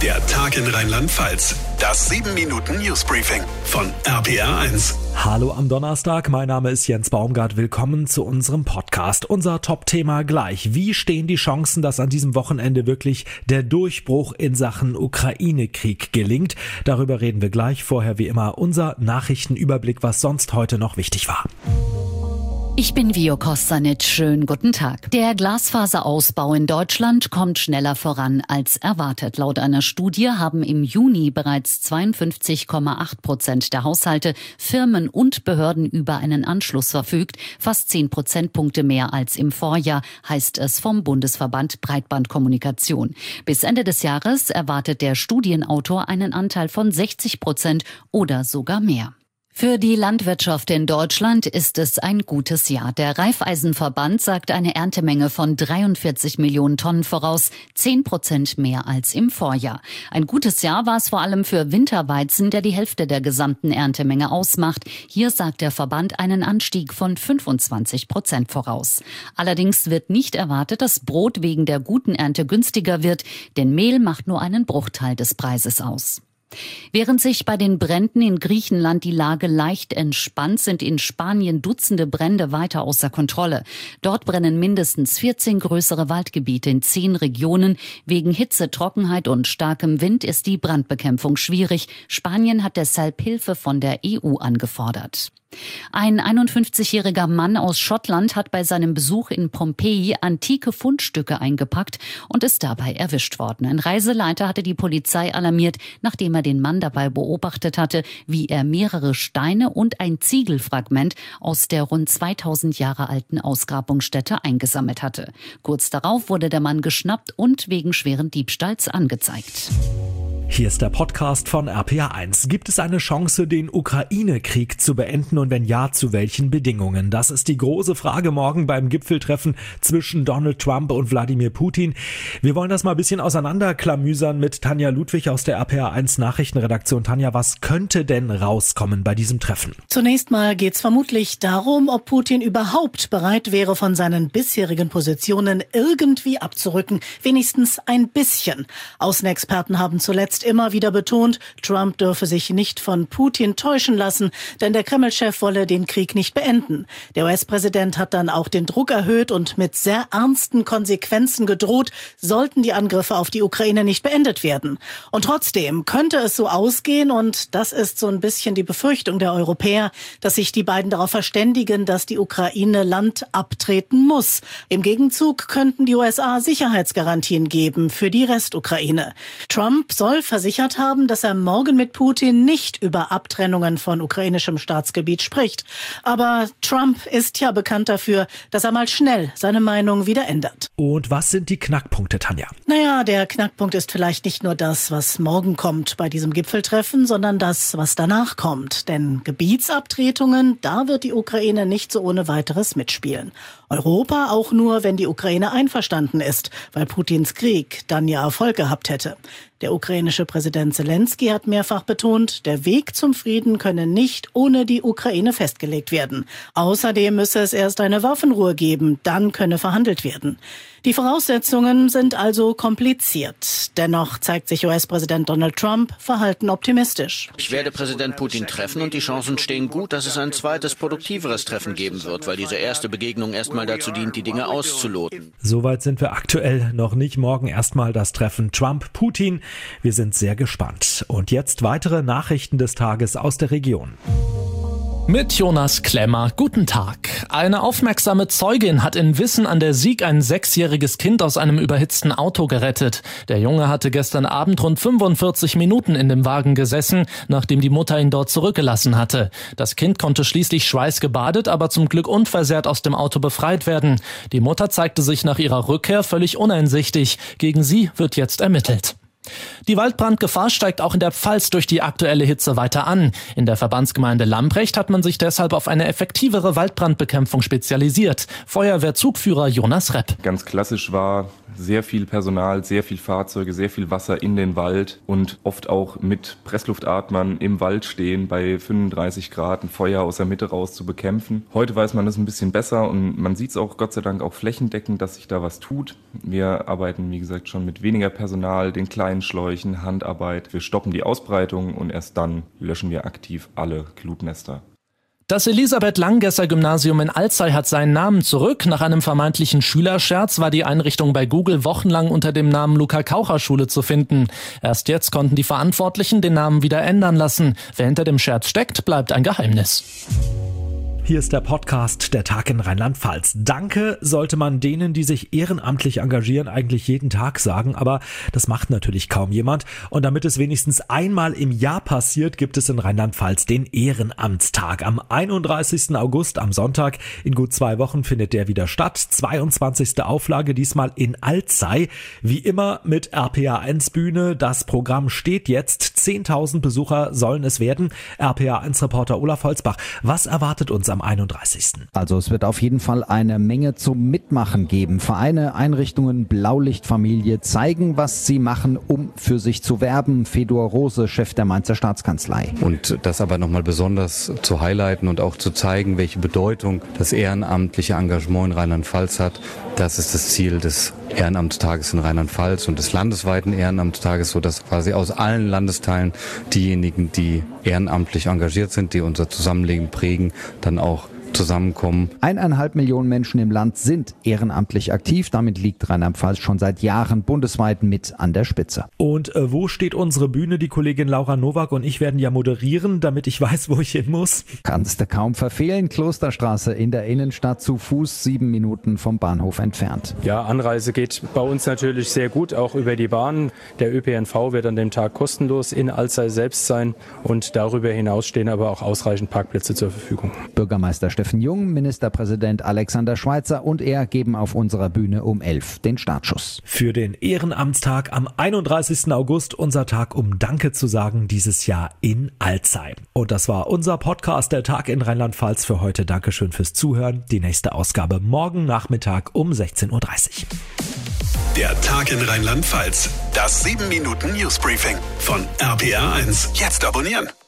Der Tag in Rheinland-Pfalz. Das 7-Minuten-Newsbriefing von RPR1. Hallo am Donnerstag, mein Name ist Jens Baumgart. Willkommen zu unserem Podcast. Unser Top-Thema gleich. Wie stehen die Chancen, dass an diesem Wochenende wirklich der Durchbruch in Sachen Ukraine-Krieg gelingt? Darüber reden wir gleich. Vorher wie immer unser Nachrichtenüberblick, was sonst heute noch wichtig war. Ich bin Vio Kostanic. Schönen guten Tag. Der Glasfaserausbau in Deutschland kommt schneller voran als erwartet. Laut einer Studie haben im Juni bereits 52,8% der Haushalte, Firmen und Behörden über einen Anschluss verfügt. Fast 10 Prozentpunkte mehr als im Vorjahr, heißt es vom Bundesverband Breitbandkommunikation. Bis Ende des Jahres erwartet der Studienautor einen Anteil von 60% oder sogar mehr. Für die Landwirtschaft in Deutschland ist es ein gutes Jahr. Der Raiffeisenverband sagt eine Erntemenge von 43 Millionen Tonnen voraus, 10% mehr als im Vorjahr. Ein gutes Jahr war es vor allem für Winterweizen, der die Hälfte der gesamten Erntemenge ausmacht. Hier sagt der Verband einen Anstieg von 25% voraus. Allerdings wird nicht erwartet, dass Brot wegen der guten Ernte günstiger wird, denn Mehl macht nur einen Bruchteil des Preises aus. Während sich bei den Bränden in Griechenland die Lage leicht entspannt, sind in Spanien Dutzende Brände weiter außer Kontrolle. Dort brennen mindestens 14 größere Waldgebiete in 10 Regionen. Wegen Hitze, Trockenheit und starkem Wind ist die Brandbekämpfung schwierig. Spanien hat deshalb Hilfe von der EU angefordert. Ein 51-jähriger Mann aus Schottland hat bei seinem Besuch in Pompeji antike Fundstücke eingepackt und ist dabei erwischt worden. Ein Reiseleiter hatte die Polizei alarmiert, nachdem er den Mann dabei beobachtet hatte, wie er mehrere Steine und ein Ziegelfragment aus der rund 2000 Jahre alten Ausgrabungsstätte eingesammelt hatte. Kurz darauf wurde der Mann geschnappt und wegen schweren Diebstahls angezeigt. Hier ist der Podcast von RPR1. Gibt es eine Chance, den Ukraine-Krieg zu beenden und wenn ja, zu welchen Bedingungen? Das ist die große Frage morgen beim Gipfeltreffen zwischen Donald Trump und Wladimir Putin. Wir wollen das mal ein bisschen auseinanderklamüsern mit Tanja Ludwig aus der RPR1 Nachrichtenredaktion. Tanja, was könnte denn rauskommen bei diesem Treffen? Zunächst mal geht es vermutlich darum, ob Putin überhaupt bereit wäre, von seinen bisherigen Positionen irgendwie abzurücken. Wenigstens ein bisschen. Außenexperten haben zuletzt immer wieder betont, Trump dürfe sich nicht von Putin täuschen lassen, denn der Kreml-Chef wolle den Krieg nicht beenden. Der US-Präsident hat dann auch den Druck erhöht und mit sehr ernsten Konsequenzen gedroht, sollten die Angriffe auf die Ukraine nicht beendet werden. Und trotzdem könnte es so ausgehen, und das ist so ein bisschen die Befürchtung der Europäer, dass sich die beiden darauf verständigen, dass die Ukraine Land abtreten muss. Im Gegenzug könnten die USA Sicherheitsgarantien geben für die Restukraine. Trump soll versichert haben, dass er morgen mit Putin nicht über Abtrennungen von ukrainischem Staatsgebiet spricht. Aber Trump ist ja bekannt dafür, dass er mal schnell seine Meinung wieder ändert. Und was sind die Knackpunkte, Tanja? Naja, der Knackpunkt ist vielleicht nicht nur das, was morgen kommt bei diesem Gipfeltreffen, sondern das, was danach kommt. Denn Gebietsabtretungen, da wird die Ukraine nicht so ohne weiteres mitspielen. Europa auch nur, wenn die Ukraine einverstanden ist, weil Putins Krieg dann ja Erfolg gehabt hätte. Der ukrainische Präsident Zelensky hat mehrfach betont, der Weg zum Frieden könne nicht ohne die Ukraine festgelegt werden. Außerdem müsse es erst eine Waffenruhe geben, dann könne verhandelt werden. Die Voraussetzungen sind also kompliziert. Dennoch zeigt sich US-Präsident Donald Trump verhalten optimistisch. Ich werde Präsident Putin treffen und die Chancen stehen gut, dass es ein zweites, produktiveres Treffen geben wird, weil diese erste Begegnung erstmal dazu dient, die Dinge auszuloten. Soweit sind wir aktuell noch nicht. Morgen erstmal das Treffen Trump-Putin. Wir sind sehr gespannt. Und jetzt weitere Nachrichten des Tages aus der Region. Mit Jonas Klemmer, guten Tag. Eine aufmerksame Zeugin hat in Wissen an der Sieg ein 6-jähriges Kind aus einem überhitzten Auto gerettet. Der Junge hatte gestern Abend rund 45 Minuten in dem Wagen gesessen, nachdem die Mutter ihn dort zurückgelassen hatte. Das Kind konnte schließlich schweißgebadet, aber zum Glück unversehrt aus dem Auto befreit werden. Die Mutter zeigte sich nach ihrer Rückkehr völlig uneinsichtig. Gegen sie wird jetzt ermittelt. Die Waldbrandgefahr steigt auch in der Pfalz durch die aktuelle Hitze weiter an. In der Verbandsgemeinde Lambrecht hat man sich deshalb auf eine effektivere Waldbrandbekämpfung spezialisiert. Feuerwehrzugführer Jonas Repp. Ganz klassisch war sehr viel Personal, sehr viel Fahrzeuge, sehr viel Wasser in den Wald und oft auch mit Pressluftatmern im Wald stehen, bei 35 Grad ein Feuer aus der Mitte raus zu bekämpfen. Heute weiß man das ein bisschen besser und man sieht es auch Gott sei Dank auch flächendeckend, dass sich da was tut. Wir arbeiten, wie gesagt, schon mit weniger Personal, den kleinen kleinen Schläuchen, Handarbeit. Wir stoppen die Ausbreitung und erst dann löschen wir aktiv alle Glutnester. Das Elisabeth-Langgesser-Gymnasium in Alzey hat seinen Namen zurück. Nach einem vermeintlichen Schülerscherz war die Einrichtung bei Google wochenlang unter dem Namen Luca-Kaucher-Schule zu finden. Erst jetzt konnten die Verantwortlichen den Namen wieder ändern lassen. Wer hinter dem Scherz steckt, bleibt ein Geheimnis. Hier ist der Podcast Der Tag in Rheinland-Pfalz. Danke sollte man denen, die sich ehrenamtlich engagieren, eigentlich jeden Tag sagen, aber das macht natürlich kaum jemand. Und damit es wenigstens einmal im Jahr passiert, gibt es in Rheinland-Pfalz den Ehrenamtstag. Am 31. August, am Sonntag, in gut 2 Wochen findet der wieder statt. 22. Auflage, diesmal in Alzey. Wie immer mit RPA1 Bühne. Das Programm steht jetzt. 10.000 Besucher sollen es werden. RPA1-Reporter Olaf Holzbach, was erwartet uns am 31. Also es wird auf jeden Fall eine Menge zum Mitmachen geben. Vereine, Einrichtungen, Blaulichtfamilie zeigen, was sie machen, um für sich zu werben. Fedor Rose, Chef der Mainzer Staatskanzlei. Und das aber nochmal besonders zu highlighten und auch zu zeigen, welche Bedeutung das ehrenamtliche Engagement in Rheinland-Pfalz hat. Das ist das Ziel des Ehrenamtstages in Rheinland-Pfalz und des landesweiten Ehrenamtstages, sodass quasi aus allen Landesteilen diejenigen, die ehrenamtlich engagiert sind, die unser Zusammenleben prägen, dann auch zusammenkommen. 1,5 Millionen Menschen im Land sind ehrenamtlich aktiv. Damit liegt Rheinland-Pfalz schon seit Jahren bundesweit mit an der Spitze. Und wo steht unsere Bühne? Die Kollegin Laura Nowak und ich werden ja moderieren, damit ich weiß, wo ich hin muss. Kannst du kaum verfehlen. Klosterstraße in der Innenstadt, zu Fuß 7 Minuten vom Bahnhof entfernt. Ja, Anreise geht bei uns natürlich sehr gut, auch über die Bahn. Der ÖPNV wird an dem Tag kostenlos in Alzey selbst sein und darüber hinaus stehen aber auch ausreichend Parkplätze zur Verfügung. Bürgermeister Steffen Jung, Ministerpräsident Alexander Schweitzer und er geben auf unserer Bühne um 11 den Startschuss. Für den Ehrenamtstag am 31. August, unser Tag, um Danke zu sagen, dieses Jahr in Alzey. Und das war unser Podcast, der Tag in Rheinland-Pfalz für heute. Dankeschön fürs Zuhören. Die nächste Ausgabe morgen Nachmittag um 16.30 Uhr. Der Tag in Rheinland-Pfalz. Das 7-Minuten-Newsbriefing von RPA1. Jetzt abonnieren.